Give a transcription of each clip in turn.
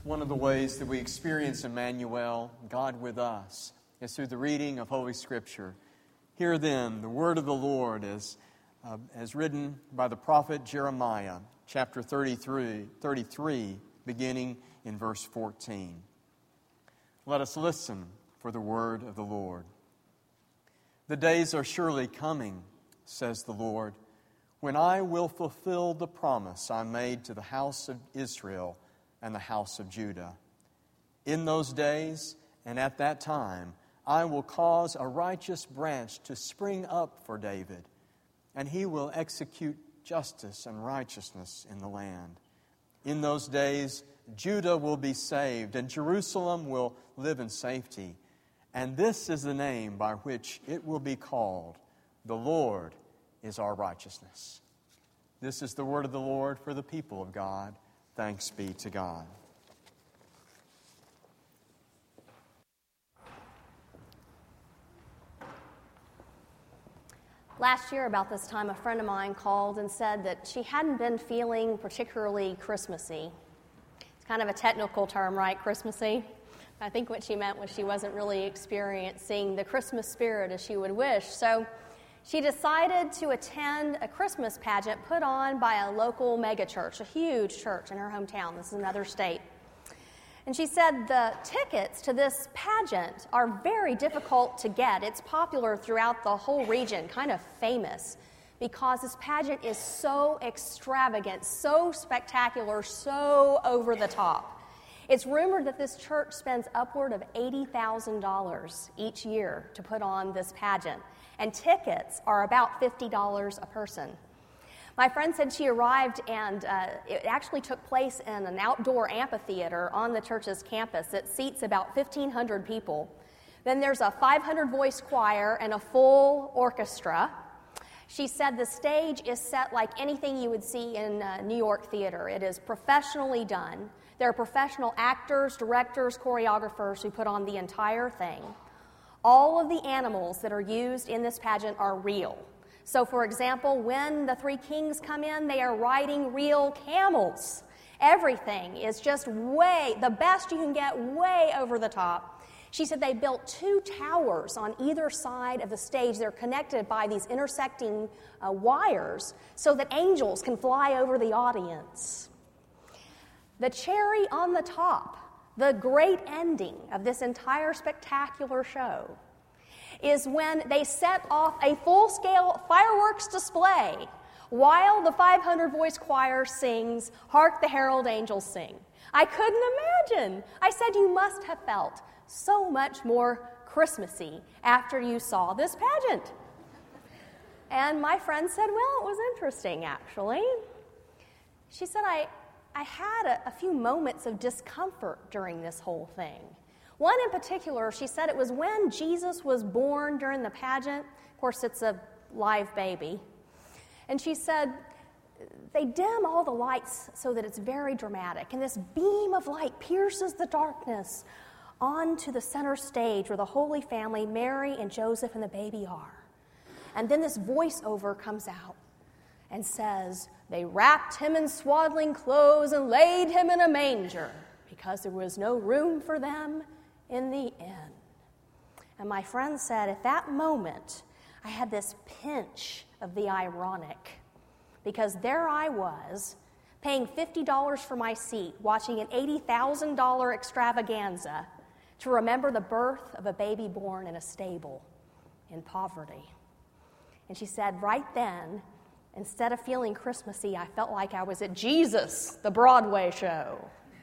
One of the ways that we experience Emmanuel, God with us, is through the reading of Holy Scripture. Hear then the word of the Lord as written by the prophet Jeremiah, chapter 33, beginning in verse 14. Let us listen for the word of the Lord. The days are surely coming, says the Lord, when I will fulfill the promise I made to the house of Israel and the house of Judah. In those days and at that time, I will cause a righteous branch to spring up for David, and he will execute justice and righteousness in the land. In those days, Judah will be saved, and Jerusalem will live in safety. And this is the name by which it will be called: the Lord is our righteousness. This is the word of the Lord for the people of God. Thanks be to God. Last year, about this time, a friend of mine called and said that she hadn't been feeling particularly Christmassy. It's kind of a technical term, right? Christmassy. I think what she meant was she wasn't really experiencing the Christmas spirit as she would wish. So she decided to attend a Christmas pageant put on by a local megachurch, a huge church in her hometown. This is another state. And she said the tickets to this pageant are very difficult to get. It's popular throughout the whole region, kind of famous, because this pageant is so extravagant, so spectacular, so over the top. It's rumored that this church spends upward of $80,000 each year to put on this pageant, and tickets are about $50 a person. My friend said she arrived and it actually took place in an outdoor amphitheater on the church's campus. It seats about 1,500 people. Then there's a 500-voice choir and a full orchestra. She said the stage is set like anything you would see in New York theater. It is professionally done. There are professional actors, directors, choreographers who put on the entire thing. All of the animals that are used in this pageant are real. So, for example, when the three kings come in, they are riding real camels. Everything is just the best you can get, way over the top. She said they built 2 towers on either side of the stage. They're connected by these intersecting wires so that angels can fly over the audience. The cherry on the top, the great ending of this entire spectacular show, is when they set off a full-scale fireworks display while the 500-voice choir sings, "Hark the Herald Angels Sing." I couldn't imagine. I said, you must have felt so much more Christmassy after you saw this pageant. And my friend said, well, it was interesting, actually. She said, I had a few moments of discomfort during this whole thing. One in particular, she said it was when Jesus was born during the pageant. Of course, it's a live baby. And she said they dim all the lights so that it's very dramatic. And this beam of light pierces the darkness onto the center stage where the Holy Family, Mary and Joseph and the baby are. And then this voiceover comes out and says, they wrapped him in swaddling clothes and laid him in a manger because there was no room for them in the inn. And my friend said, at that moment, I had this pinch of the ironic, because there I was, paying $50 for my seat, watching an $80,000 extravaganza to remember the birth of a baby born in a stable in poverty. And she said, right then, instead of feeling Christmassy, I felt like I was at Jesus, the Broadway show.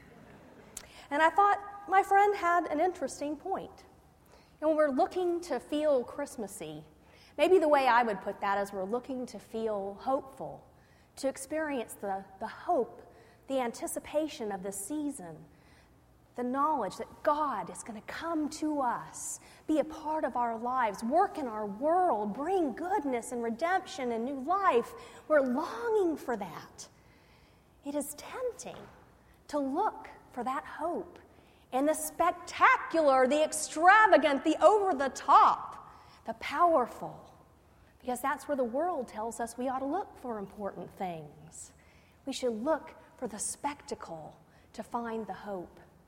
And I thought, my friend had an interesting point. And when we're looking to feel Christmassy, maybe the way I would put that is we're looking to feel hopeful, to experience the hope, the anticipation of the season, the knowledge that God is going to come to us, be a part of our lives, work in our world, bring goodness and redemption and new life. We're longing for that. It is tempting to look for that hope in the spectacular, the extravagant, the over-the-top, the powerful, because that's where the world tells us we ought to look for important things. We should look for the spectacle to find the hope.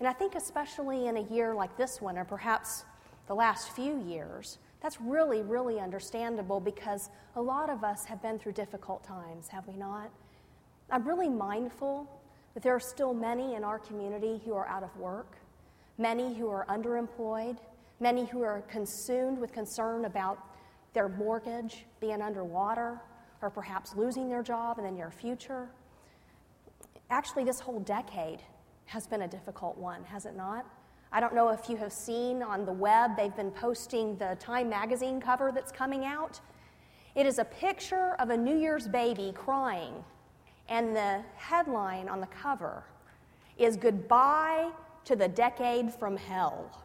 And I think especially in a year like this one, or perhaps the last few years, that's really, really understandable because a lot of us have been through difficult times, have we not? I'm really mindful that there are still many in our community who are out of work, many who are underemployed, many who are consumed with concern about their mortgage being underwater or perhaps losing their job in the near future. Actually, this whole decade has been a difficult one, has it not? I don't know if you have seen on the web, they've been posting the Time magazine cover that's coming out. It is a picture of a New Year's baby crying, and the headline on the cover is "Goodbye to the Decade from Hell."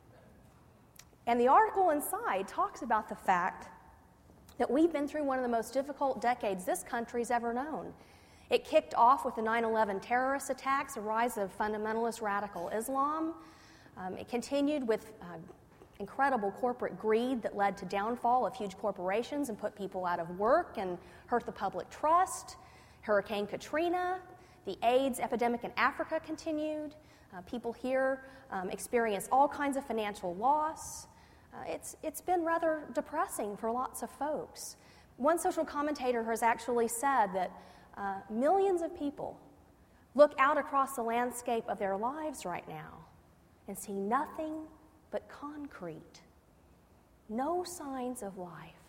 And the article inside talks about the fact that we've been through one of the most difficult decades this country's ever known. It kicked off with the 9/11 terrorist attacks, a rise of fundamentalist radical Islam. It continued with incredible corporate greed that led to downfall of huge corporations and put people out of work and hurt the public trust. Hurricane Katrina, the AIDS epidemic in Africa continued. People here experienced all kinds of financial loss. It's been rather depressing for lots of folks. One social commentator has actually said that millions of people look out across the landscape of their lives right now and see nothing but concrete, no signs of life.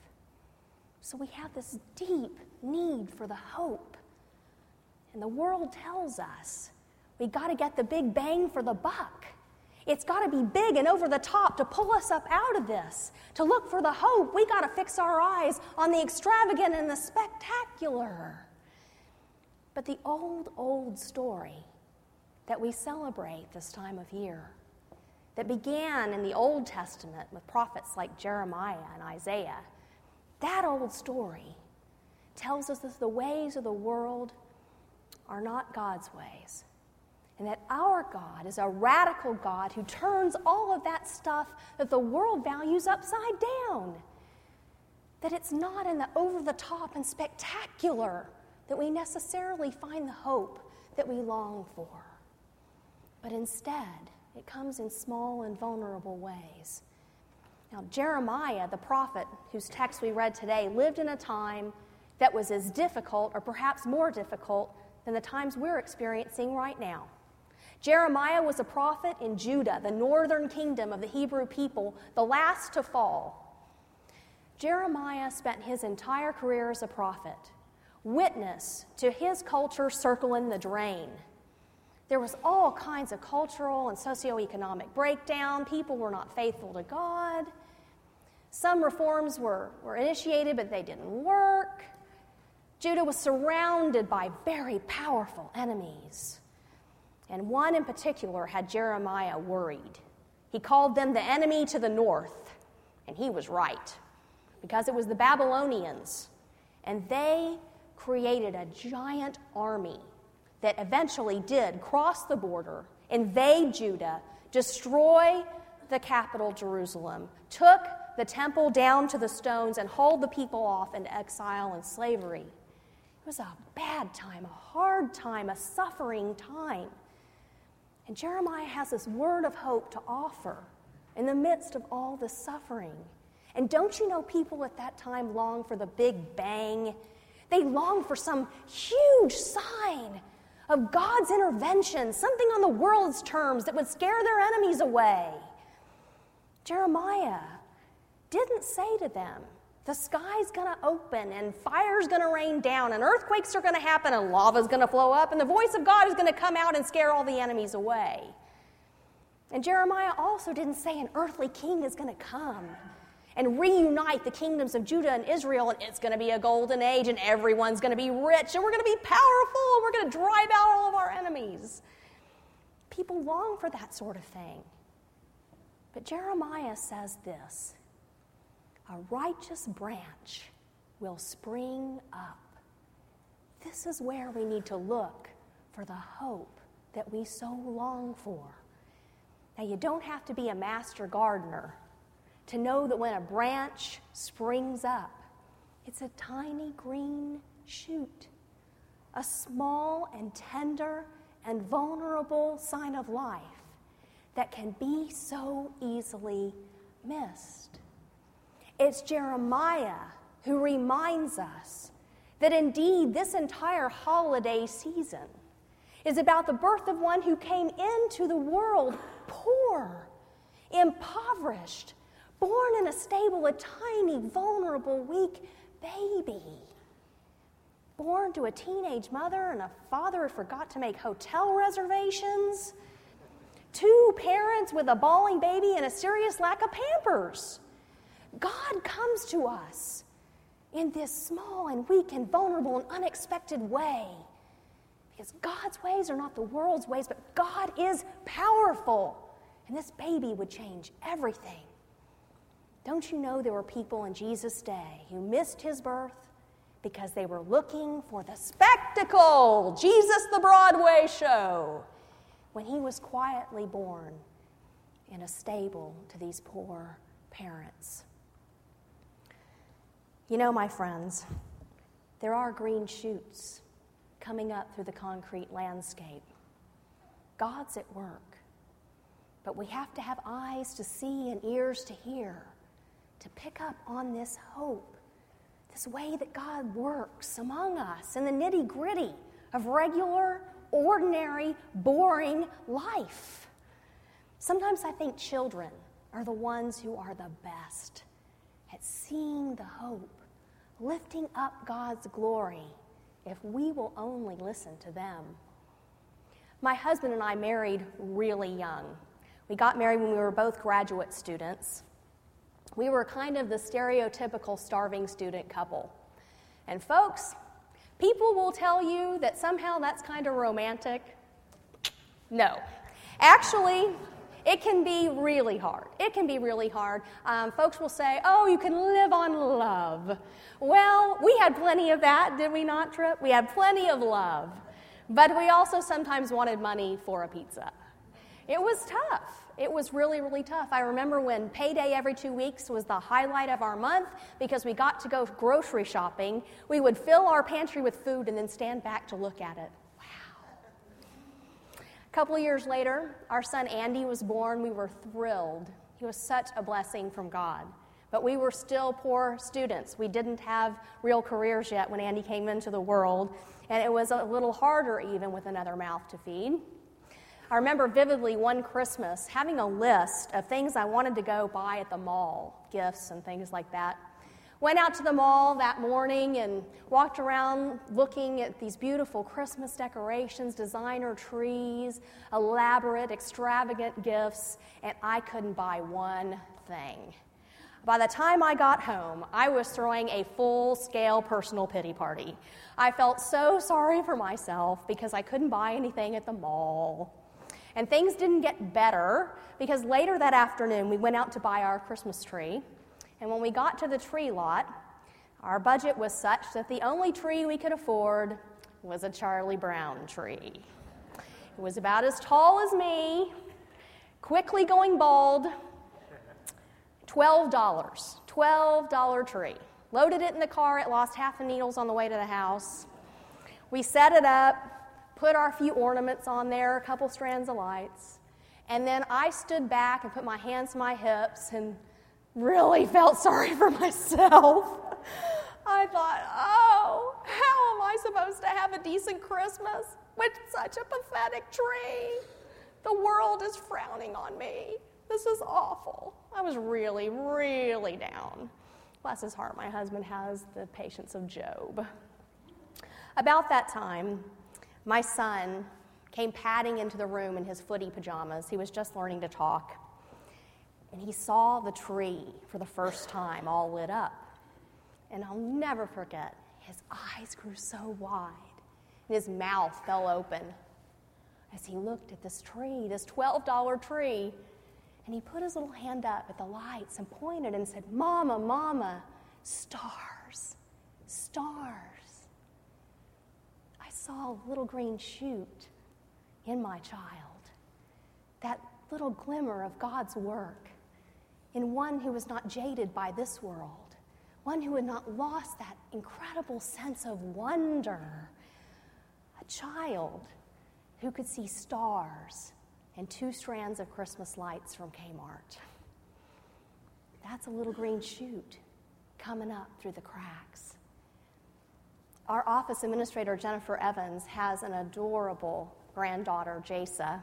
So we have this deep need for the hope. And the world tells us we got to get the big bang for the buck. It's got to be big and over the top to pull us up out of this. To look for the hope, we got to fix our eyes on the extravagant and the spectacular. But the old story that we celebrate this time of year, that began in the Old Testament with prophets like Jeremiah and Isaiah, that old story tells us that the ways of the world are not God's ways, and that our God is a radical God who turns all of that stuff that the world values upside down. That it's not in the over-the-top and spectacular that we necessarily find the hope that we long for, but instead it comes in small and vulnerable ways. Now, Jeremiah, the prophet whose text we read today, lived in a time that was as difficult or perhaps more difficult than the times we're experiencing right now. Jeremiah was a prophet in Judah, the northern kingdom of the Hebrew people, the last to fall. Jeremiah spent his entire career as a prophet, witness to his culture circling the drain. There was all kinds of cultural and socioeconomic breakdown. People were not faithful to God. Some reforms were initiated, but they didn't work. Judah was surrounded by very powerful enemies. And one in particular had Jeremiah worried. He called them the enemy to the north, and he was right, because it was the Babylonians. And they created a giant army that eventually did cross the border, invade Judah, destroy the capital, Jerusalem, took the temple down to the stones, and hauled the people off into exile and slavery. It was a bad time, a hard time, a suffering time. And Jeremiah has this word of hope to offer in the midst of all this suffering. And don't you know people at that time long for the big bang? They long for some huge sign of God's intervention, something on the world's terms that would scare their enemies away. Jeremiah didn't say to them, the sky's going to open and fire's going to rain down and earthquakes are going to happen and lava's going to flow up and the voice of God is going to come out and scare all the enemies away. And Jeremiah also didn't say an earthly king is going to come and reunite the kingdoms of Judah and Israel, and it's going to be a golden age, and everyone's going to be rich, and we're going to be powerful, and we're going to drive out all of our enemies. People long for that sort of thing. But Jeremiah says this, a righteous branch will spring up. This is where we need to look for the hope that we so long for. Now, you don't have to be a master gardener to know that when a branch springs up, it's a tiny green shoot, a small and tender and vulnerable sign of life that can be so easily missed. It's Jeremiah who reminds us that indeed this entire holiday season is about the birth of one who came into the world poor, impoverished, born in a stable, a tiny, vulnerable, weak baby. Born to a teenage mother and a father who forgot to make hotel reservations. 2 parents with a bawling baby and a serious lack of Pampers. God comes to us in this small and weak and vulnerable and unexpected way. Because God's ways are not the world's ways, but God is powerful. And this baby would change everything. Don't you know there were people in Jesus' day who missed his birth because they were looking for the spectacle, Jesus the Broadway show, when he was quietly born in a stable to these poor parents. You know, my friends, there are green shoots coming up through the concrete landscape. God's at work. But we have to have eyes to see and ears to hear, to pick up on this hope, this way that God works among us in the nitty-gritty of regular, ordinary, boring life. Sometimes I think children are the ones who are the best at seeing the hope, lifting up God's glory, if we will only listen to them. My husband and I married really young. We got married when we were both graduate students. We were kind of the stereotypical starving student couple. And folks, people will tell you that somehow that's kind of romantic. No. Actually, it can be really hard. It can be really hard. Folks will say, oh, you can live on love. Well, we had plenty of that, did we not, Trip? We had plenty of love. But we also sometimes wanted money for a pizza. It was tough. It was really, really tough. I remember when payday every 2 weeks was the highlight of our month because we got to go grocery shopping. We would fill our pantry with food and then stand back to look at it. Wow. A couple of years later, our son Andy was born. We were thrilled. He was such a blessing from God. But we were still poor students. We didn't have real careers yet when Andy came into the world, and it was a little harder even with another mouth to feed. I remember vividly one Christmas having a list of things I wanted to go buy at the mall, gifts and things like that. Went out to the mall that morning and walked around looking at these beautiful Christmas decorations, designer trees, elaborate, extravagant gifts, and I couldn't buy one thing. By the time I got home, I was throwing a full-scale personal pity party. I felt so sorry for myself because I couldn't buy anything at the mall. And things didn't get better because later that afternoon we went out to buy our Christmas tree. And when we got to the tree lot, our budget was such that the only tree we could afford was a Charlie Brown tree. It was about as tall as me, quickly going bald, $12 tree. Loaded it in the car, it lost half the needles on the way to the house. We set it up, put our few ornaments on there, a couple strands of lights, and then I stood back and put my hands to my hips and really felt sorry for myself. I thought, oh, how am I supposed to have a decent Christmas with such a pathetic tree? The world is frowning on me. This is awful. I was really, really down. Bless his heart, my husband has the patience of Job. About that time, my son came padding into the room in his footy pajamas. He was just learning to talk. And he saw the tree for the first time all lit up. And I'll never forget, his eyes grew so wide, and his mouth fell open as he looked at this tree, this $12 tree. And he put his little hand up at the lights and pointed and said, "Mama, Mama, stars, stars." I saw a little green shoot in my child, that little glimmer of God's work in one who was not jaded by this world, one who had not lost that incredible sense of wonder, a child who could see stars and 2 strands of Christmas lights from Kmart. That's a little green shoot coming up through the cracks. Our office administrator, Jennifer Evans, has an adorable granddaughter, Jasa.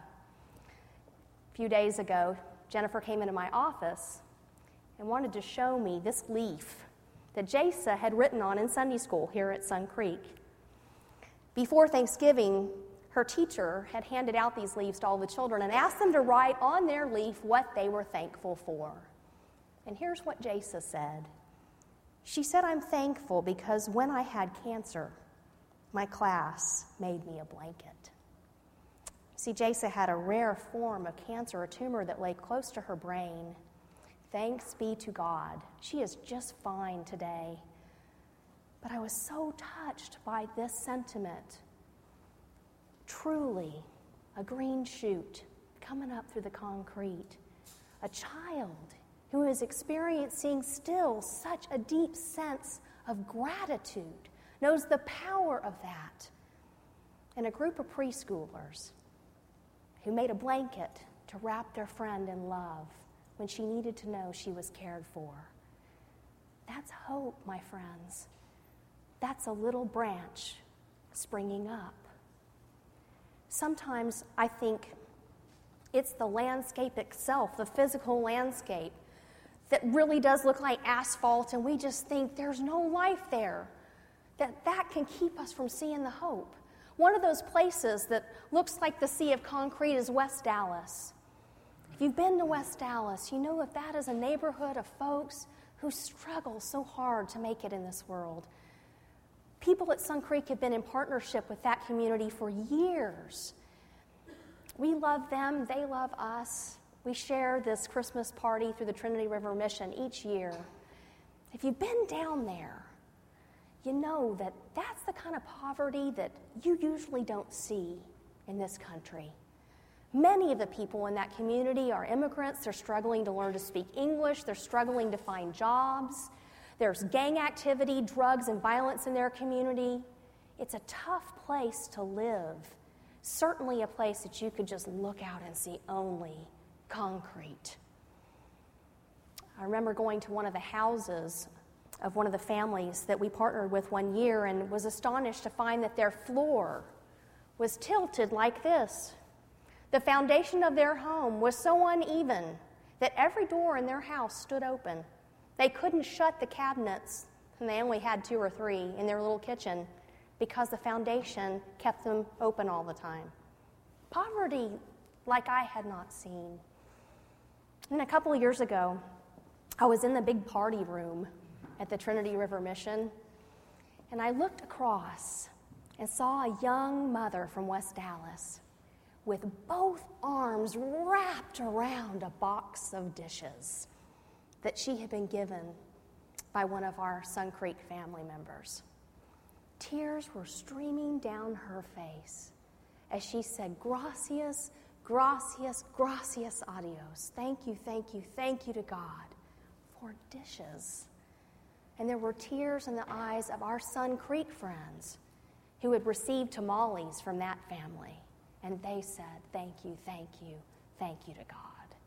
A few days ago, Jennifer came into my office and wanted to show me this leaf that Jasa had written on in Sunday school here at Sun Creek. Before Thanksgiving, her teacher had handed out these leaves to all the children and asked them to write on their leaf what they were thankful for. And here's what Jasa said. She said, "I'm thankful because when I had cancer, my class made me a blanket." See, Jasa had a rare form of cancer, a tumor that lay close to her brain. Thanks be to God, she is just fine today. But I was so touched by this sentiment. Truly, a green shoot coming up through the concrete. A child who is experiencing still such a deep sense of gratitude, knows the power of that. And a group of preschoolers who made a blanket to wrap their friend in love when she needed to know she was cared for. That's hope, my friends. That's a little branch springing up. Sometimes I think it's the landscape itself, the physical landscape, that really does look like asphalt, and we just think there's no life there, that can keep us from seeing the hope. One of those places that looks like the sea of concrete is West Dallas. If you've been to West Dallas, you know that is a neighborhood of folks who struggle so hard to make it in this world. People at Sun Creek have been in partnership with that community for years. We love them, they love us. We share this Christmas party through the Trinity River Mission each year. If you've been down there, you know that that's the kind of poverty that you usually don't see in this country. Many of the people in that community are immigrants. They're struggling to learn to speak English. They're struggling to find jobs. There's gang activity, drugs, and violence in their community. It's a tough place to live. Certainly a place that you could just look out and see only concrete. I remember going to one of the houses of one of the families that we partnered with one year and was astonished to find that their floor was tilted like this. The foundation of their home was so uneven that every door in their house stood open. They couldn't shut the cabinets, and they only had 2 or 3 in their little kitchen because the foundation kept them open all the time. Poverty like I had not seen. And a couple of years ago, I was in the big party room at the Trinity River Mission, and I looked across and saw a young mother from West Dallas with both arms wrapped around a box of dishes that she had been given by one of our Sun Creek family members. Tears were streaming down her face as she said, "Gracias, gracias, gracias a Dios." Thank you, thank you, thank you to God for dishes. And there were tears in the eyes of our Sun Creek friends who had received tamales from that family. And they said, "Thank you, thank you, thank you to God."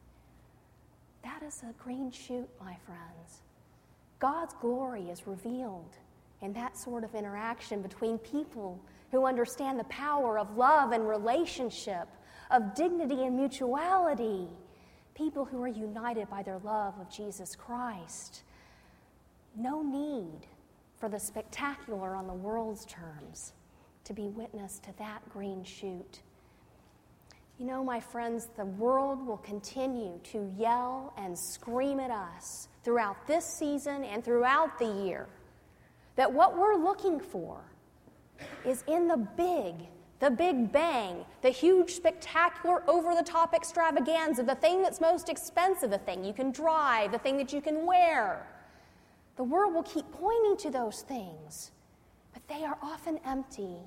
That is a green shoot, my friends. God's glory is revealed in that sort of interaction between people who understand the power of love and relationship, of dignity and mutuality, people who are united by their love of Jesus Christ. No need for the spectacular on the world's terms to be witness to that green shoot. You know, my friends, the world will continue to yell and scream at us throughout this season and throughout the year that what we're looking for is in the big bang, the huge, spectacular, over-the-top extravaganza, the thing that's most expensive, the thing you can drive, the thing that you can wear. The world will keep pointing to those things, but they are often empty